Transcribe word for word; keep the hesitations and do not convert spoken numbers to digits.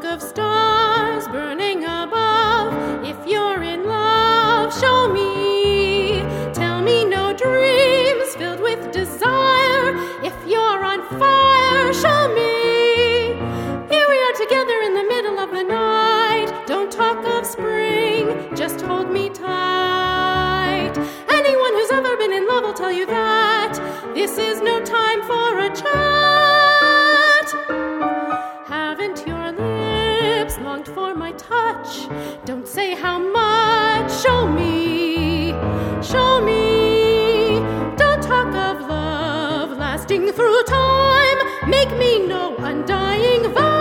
of stars burning above. If you're in love, show me. Tell me no dreams filled with desire. If you're on fire, show me. Here we are together in the middle of the night. Don't talk of spring, just hold me tight. Anyone who's ever been in love will tell you that this is no time for a chat. Haven't your lips longed for my touch? Don't say how much. Show me, show me. Don't talk of love lasting through time. Make me know undying vow.